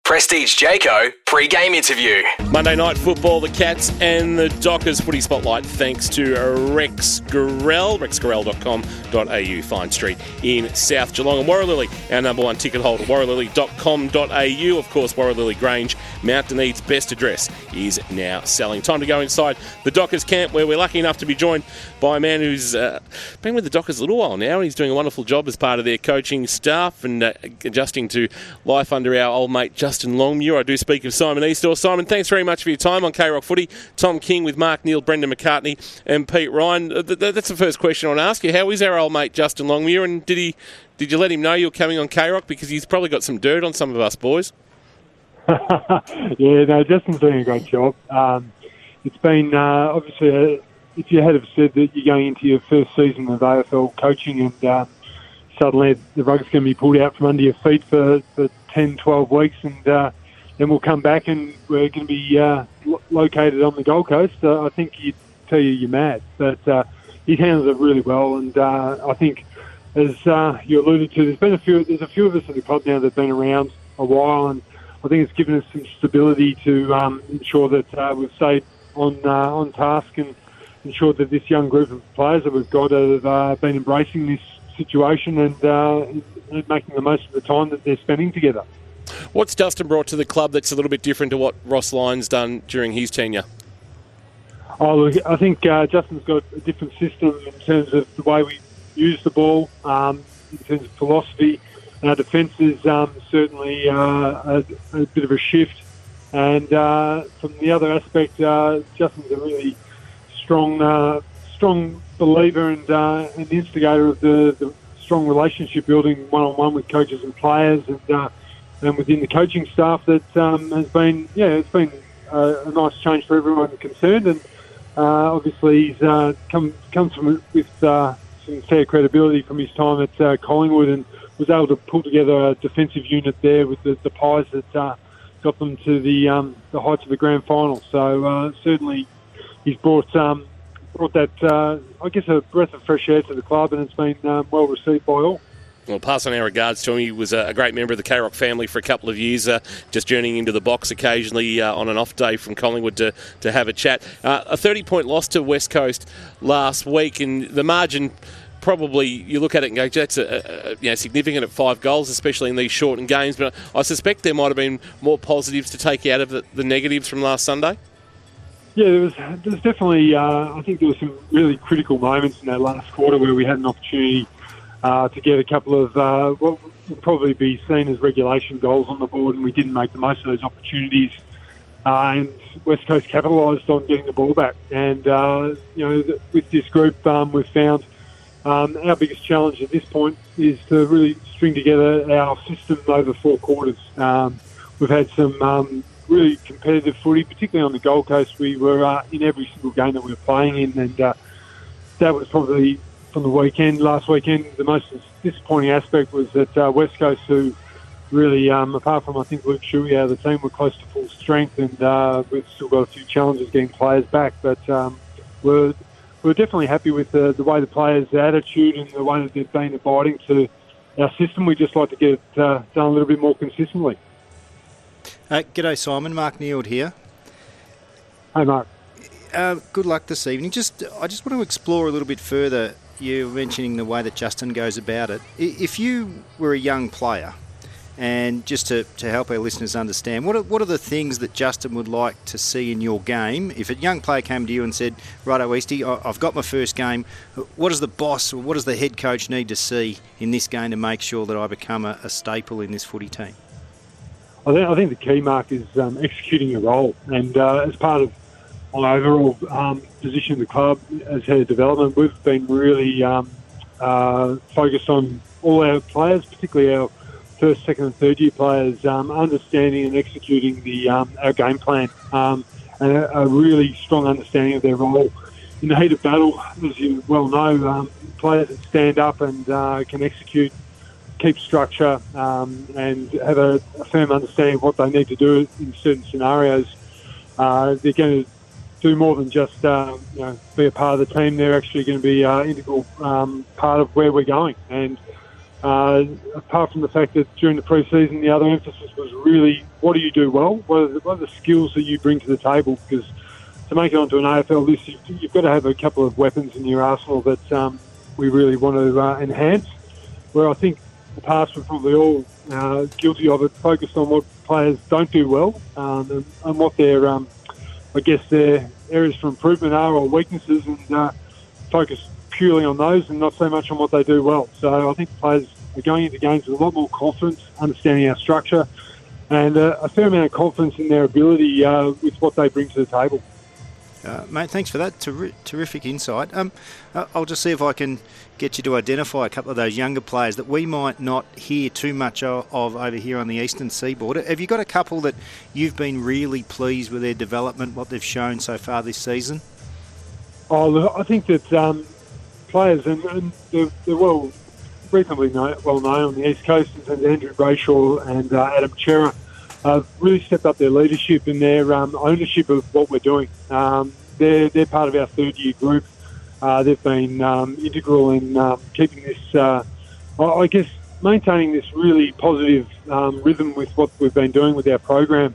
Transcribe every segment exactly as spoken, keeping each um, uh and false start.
Prestige Jayco pre-game interview. Monday night football, the Cats and the Dockers footy spotlight thanks to Rex Gorell, rex gorell dot com dot a u, Fine Street in South Geelong. And Warralilly, our number one ticket holder, warralilly dot com dot a u. Of course, Warralilly Grange, Mount Dunedin's best address, is now selling. Time to go inside the Dockers camp, where we're lucky enough to be joined by a man who's uh, been with the Dockers a little while now, and he's doing a wonderful job as part of their coaching staff and uh, adjusting to life under our old mate Justin Longmuir. I do speak of Simon Eastaugh. Simon, thanks very much for your time on K-Rock Footy. Tom King with Mark Neal, Brendan McCartney and Pete Ryan. Uh, th- that's the first question I want to ask you. How is our old mate Justin Longmuir, and did he did you let him know you're coming on K-Rock? Because he's probably got some dirt on some of us boys. Yeah, no, Justin's doing a great job. Um, it's been, uh, obviously, uh, if you had have said that you're going into your first season of A F L coaching and uh, suddenly the rug's going to be pulled out from under your feet for, for ten, twelve weeks and uh, then we'll come back and we're going to be uh, lo- located on the Gold Coast, uh, I think you'd tell you you're mad. But uh, he handles it really well, and uh, I think, as uh, you alluded to, there's been a few. There's a few of us at the club now that've been around a while, and I think it's given us some stability to um, ensure that uh, we've stayed on uh, on task and ensure that this young group of players that we've got have uh, been embracing this situation and, uh, and making the most of the time that they're spending together. What's Justin brought to the club that's a little bit different to what Ross Lyon's done during his tenure? Oh, look, I think uh, Justin's got a different system in terms of the way we use the ball, um, in terms of philosophy. Our defence is um, certainly uh, a, a bit of a shift. And uh, from the other aspect, uh, Justin's a really strong uh, strong believer and uh, an instigator of the, the strong relationship building one-on-one with coaches and players and uh, and within the coaching staff that um, has been, yeah, it's been a, a nice change for everyone concerned. And uh, obviously he's uh, come comes from with uh, some fair credibility from his time at uh, Collingwood and was able to pull together a defensive unit there with the, the Pies that uh, got them to the um, the heights of the grand final. So uh, certainly he's brought um, brought that, uh, I guess, a breath of fresh air to the club, and it's been um, well received by all. Well, pass on our regards to him. He was a great member of the K-Rock family for a couple of years, uh, just journeying into the box occasionally uh, on an off day from Collingwood to, to have a chat. Uh, a thirty-point loss to West Coast last week, and the margin, probably you look at it and go, that's a, a, you know, significant at five goals, especially in these shortened games. But I suspect there might have been more positives to take out of the, the negatives from last Sunday. Yeah, there was, there was definitely, uh, I think there were some really critical moments in that last quarter where we had an opportunity uh, to get a couple of uh, what would probably be seen as regulation goals on the board, and we didn't make the most of those opportunities. Uh, and West Coast capitalised on getting the ball back. And, uh, you know, with this group, um, we've found um, our biggest challenge at this point is to really string together our system over four quarters. Um, we've had some um, really competitive footy, particularly on the Gold Coast. We were uh, in every single game that we were playing in, and uh, that was probably, from the weekend, last weekend, the most disappointing aspect was that uh, West Coast, who really, um, apart from, I think, Luke Shuey out of the team, were close to full strength, and uh, we've still got a few challenges getting players back, but um, we're, we're definitely happy with the, the way the players' attitude and the way that they've been abiding to our system. We'd just like to get it uh, done a little bit more consistently. Uh, g'day, Simon. Mark Neal here. Hey, Mark. Uh, good luck this evening. Just, I just want to explore a little bit further. You're mentioning the way that Justin goes about it. If you were a young player, and just to, to help our listeners understand, what are, what are the things that Justin would like to see in your game? If a young player came to you and said, righto, Eastie, I've got my first game, what does the boss or what does the head coach need to see in this game to make sure that I become a, a staple in this footy team? I think, I think the key, Mark, is um, executing a role. And uh, as part of my overall um, position in the club as head of development, we've been really um, uh, focused on all our players, particularly our first, second and third year players, um, understanding and executing the um, our game plan um, and a, a really strong understanding of their role. In the heat of battle, as you well know, um, players that stand up and uh, can execute, keep structure um, and have a, a firm understanding of what they need to do in certain scenarios, uh, they're going to do more than just uh, you know, be a part of the team. They're actually going to be an uh, integral um, part of where we're going. And Uh, apart from the fact that during the pre-season, the other emphasis was really, what do you do well? What are the, what are the skills that you bring to the table? Because to make it onto an A F L list, you've, you've got to have a couple of weapons in your arsenal that um, we really want to uh, enhance. Where I think in the past we're probably all uh, guilty of it, focused on what players don't do well um, and, and what their, um, I guess, their areas for improvement are or weaknesses, and uh, focus purely on those and not so much on what they do well. So I think players are going into games with a lot more confidence, understanding our structure, and uh, a fair amount of confidence in their ability uh, with what they bring to the table. Uh, mate, thanks for that. Ter- terrific insight. Um, uh, I'll just see if I can get you to identify a couple of those younger players that we might not hear too much of, of over here on the eastern seaboard. Have you got a couple that you've been really pleased with their development, what they've shown so far this season? Oh, I think that um, players, and, and they're, they're well, reasonably know, well known on the East Coast, and Andrew Brayshaw and uh, Adam Chera have really stepped up their leadership and their um, ownership of what we're doing. Um, they're, they're part of our third-year group. Uh, they've been um, integral in um, keeping this, uh, I guess, maintaining this really positive um, rhythm with what we've been doing with our program,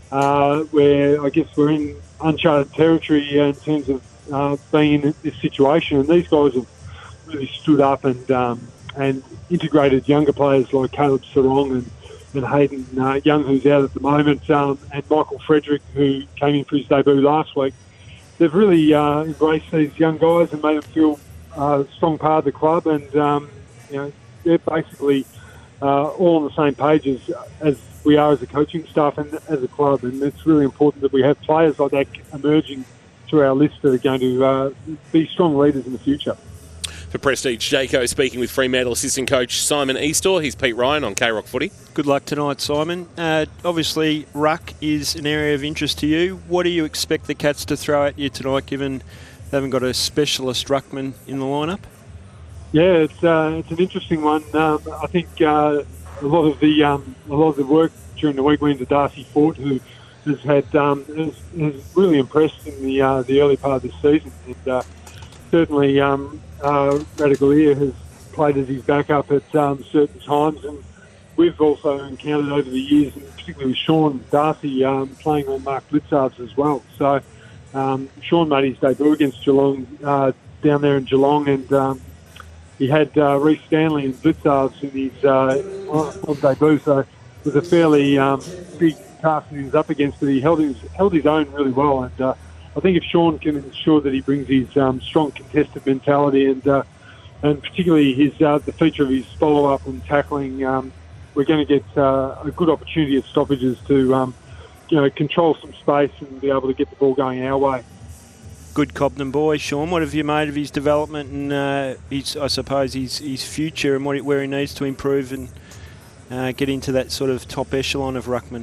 uh, where I guess we're in uncharted territory in terms of uh, being in this situation. And these guys have really stood up and um, and integrated younger players like Caleb Sarong and, and Hayden uh, Young, who's out at the moment, um, and Michael Frederick, who came in for his debut last week. They've really uh, embraced these young guys and made them feel uh, a strong part of the club, and um, you know, they're basically uh, all on the same page as, as we are as a coaching staff and as a club. And it's really important that we have players like that emerging to our list that are going to uh, be strong leaders in the future. For Prestige, Jayco speaking with Fremantle assistant coach Simon Eastor. He's Pete Ryan on K-Rock Footy. Good luck tonight, Simon. Uh, obviously, ruck is an area of interest to you. What do you expect the Cats to throw at you tonight, given they haven't got a specialist ruckman in the lineup? Yeah, it's uh, it's an interesting one. Um, I think uh, a lot of the um, a lot of the work during the week went into Darcy Fort, who has had um, has, has really impressed in the uh, the early part of this season, and uh, certainly. Um, Uh, Radaglia has played as his backup at um, certain times, and we've also encountered over the years, and particularly with Sean Darcy um, playing on Mark Blitzarves as well. So um, Sean made his debut against Geelong uh, down there in Geelong, and um, he had uh, Reece Stanley and Blitzarves in his uh, on, on debut. So it was a fairly um, big task that he was up against, but he held his held his own really well. And uh, I think if Sean can ensure that he brings his um, strong contested mentality and uh, and particularly his uh, the feature of his follow-up and tackling, um, we're going to get uh, a good opportunity at stoppages to um, you know control some space and be able to get the ball going our way. Good Cobden boy, Sean. What have you made of his development and uh, his, I suppose his his future and what where he needs to improve and uh, get into that sort of top echelon of ruckman?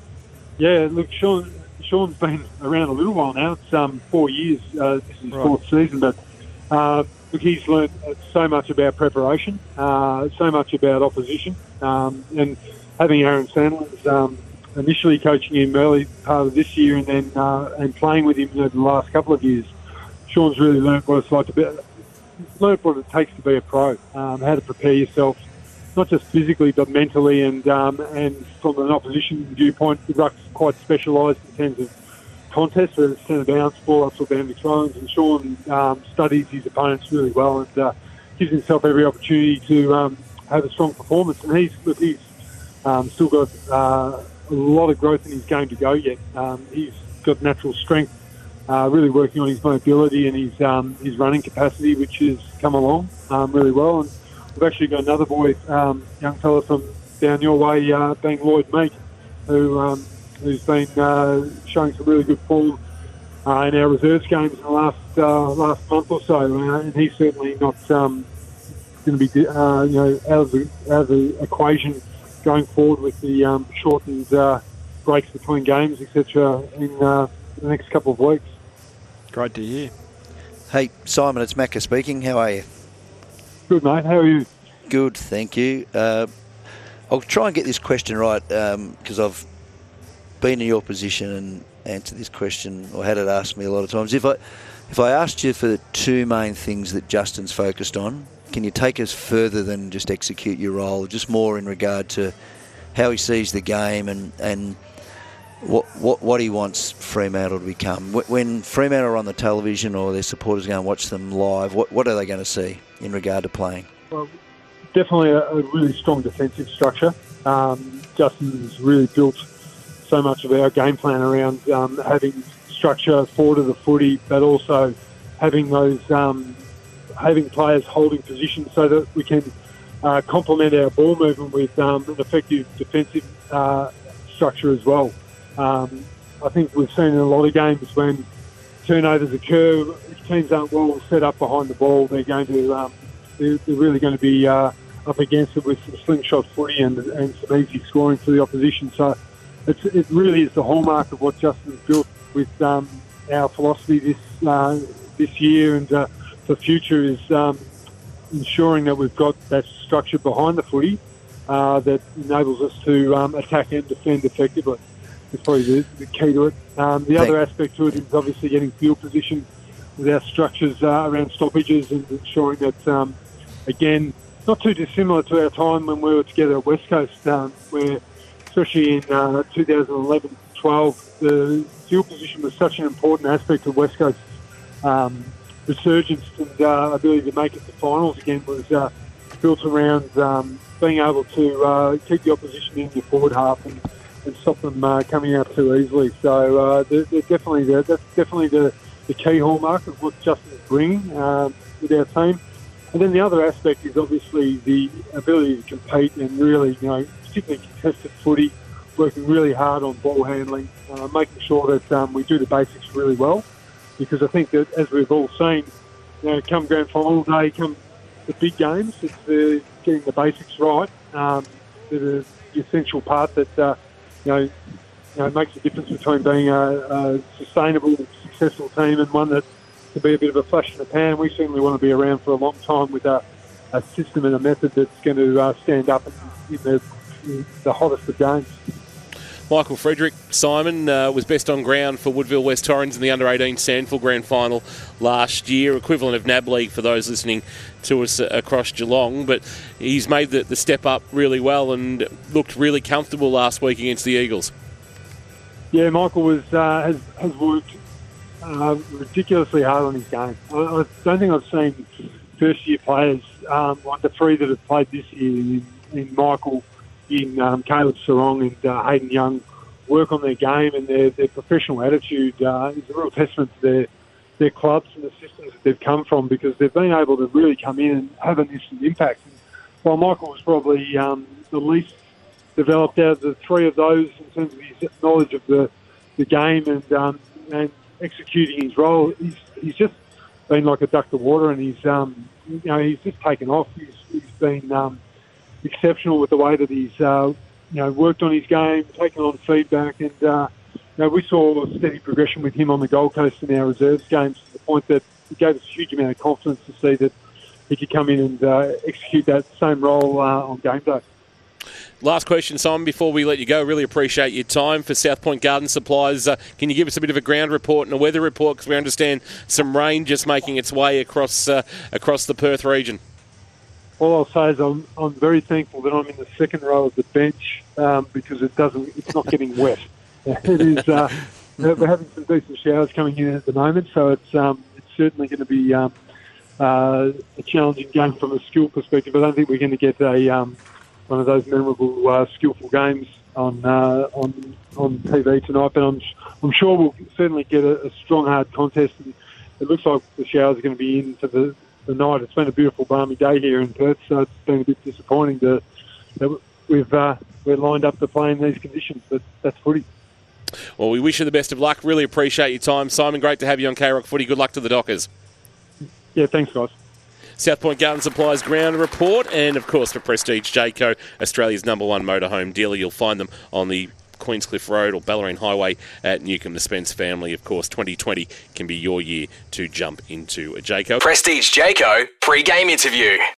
Yeah, look, Sean. Sean's been around a little while now. It's um, four years. Uh, this is his right. fourth season, but uh, look, he's learnt so much about preparation, uh, so much about opposition, um, and having Aaron Sanders um, initially coaching him early part of this year, and then uh, and playing with him over the last couple of years. Sean's really learnt what it's like to be, learnt what it takes to be a pro, um, how to prepare yourself. Not just physically, but mentally, and um, and from an opposition viewpoint, the ruck's quite specialised in terms of contests, whether it's centre bounce, ball-ups or boundary throws, and Sean um, studies his opponents really well and uh, gives himself every opportunity to um, have a strong performance. And he's look, he's um, still got uh, a lot of growth in his game to go yet. Um, he's got natural strength, uh, really working on his mobility and his um, his running capacity, which has come along um, really well. And we've actually got another boy, um, young fella from down your way, uh, being Lloyd Meek, who, um, who's been uh, showing some really good form uh, in our reserves games in the last uh, last month or so, uh, and he's certainly not um, going to be uh, you know out of the out of the equation going forward with the um, shortened uh, breaks between games, et cetera, in uh, the next couple of weeks. Great to hear. Hey, Simon, it's Macca speaking. How are you? Good, mate. How are you? Good, thank you. Uh, I'll try and get this question right because um, I've been in your position and answered this question or had it asked me a lot of times. If I if I asked you for the two main things that Justin's focused on can you take us further than just execute your role, just more in regard to how he sees the game and, and what, what what he wants Fremantle to become? When Fremantle are on the television or their supporters go and watch them live, what, what are they going to see in regard to playing? Well, definitely a, a really strong defensive structure. Um, Justin's really built so much of our game plan around um, having structure forward of the footy, but also having those um, having players holding positions so that we can uh, complement our ball movement with um, an effective defensive uh, structure as well. Um, I think we've seen in a lot of games when turnovers occur, if teams aren't well set up behind the ball, they're going to um, they're, they're really going to be uh, up against it with some slingshot footy and, and some easy scoring for the opposition. So it's, it really is the hallmark of what Justin's built with um, our philosophy this uh, this year and uh, for future is um, ensuring that we've got that structure behind the footy uh, that enables us to um, attack and defend effectively. It's probably the, the key to it. Um, the other aspect to it is obviously getting field position with our structures uh, around stoppages and ensuring that, um, again, not too dissimilar to our time when we were together at West Coast, um, where especially in uh, two thousand eleven twelve, the field position was such an important aspect of West Coast's um, resurgence and uh, ability to make it to finals again was uh, built around um, being able to uh, keep the opposition in your forward half and, and stop them uh, coming out too easily. So uh, they're, they're definitely the, that's definitely the, the key hallmark of what Justin's bringing um, with our team. And then the other aspect is obviously the ability to compete and really, you know, particularly contested footy, working really hard on ball handling, uh, making sure that um, we do the basics really well. Because I think that, as we've all seen, you know, come grand final day, come the big games, it's the, getting the basics right. Um, the, the essential part that, uh, you know, you know, makes a difference between being a, a sustainable, successful team and one that can be a bit of a flash in the pan. We certainly want to be around for a long time with a, a system and a method that's going to uh, stand up in the, in the hottest of games. Michael Frederick, Simon, uh, was best on ground for Woodville West Torrens in the under eighteen Sandford Grand Final last year, equivalent of N A B League for those listening to us uh, across Geelong. But he's made the, the step up really well and looked really comfortable last week against the Eagles. Yeah, Michael was uh, has, has worked uh, ridiculously hard on his game. I, I don't think I've seen first-year players um, like the three that have played this year in, in Michael, in um, Caleb Sarong and uh, Hayden Young work on their game and their, their professional attitude uh, is a real testament to their, their clubs and the systems that they've come from because they've been able to really come in and have an instant impact. And while Michael was probably um, the least developed out of the three of those in terms of his knowledge of the, the game and um, and executing his role, he's, he's just been like a duck to water and he's um, you know he's just taken off. He's, he's been um, exceptional with the way that he's uh, you know worked on his game, taken on feedback, and uh, you know we saw a steady progression with him on the Gold Coast in our reserves games to the point that it gave us a huge amount of confidence to see that he could come in and uh, execute that same role uh, on game day. Last question, Simon, before we let you go. Really appreciate your time for South Point Garden Supplies. Uh, can you give us a bit of a ground report and a weather report? Because we understand some rain just making its way across uh, across the Perth region. All I'll say is I'm I'm very thankful that I'm in the second row of the bench um, because it doesn't it's not getting wet. It is uh, we're having some decent showers coming in at the moment, so it's um, it's certainly going to be um, uh, a challenging game from a skill perspective. I don't think we're going to get a um, one of those memorable, uh, skillful games on uh, on on T V tonight. But I'm I'm sure we'll certainly get a, a strong, hard contest. And it looks like the showers are going to be in for the, the night. It's been a beautiful, balmy day here in Perth, so it's been a bit disappointing to, that we've uh, we're lined up to play in these conditions. But that's footy. Well, we wish you the best of luck. Really appreciate your time, Simon. Great to have you on K-Rock Footy. Good luck to the Dockers. Yeah, thanks, guys. South Point Garden Supplies ground report, and of course for Prestige Jayco, Australia's number one motorhome dealer. You'll find them on the Queenscliff Road or Ballerine Highway at Newcomb. The Spence family, of course. twenty twenty can be your year to jump into a Jayco. Prestige Jayco pre-game interview.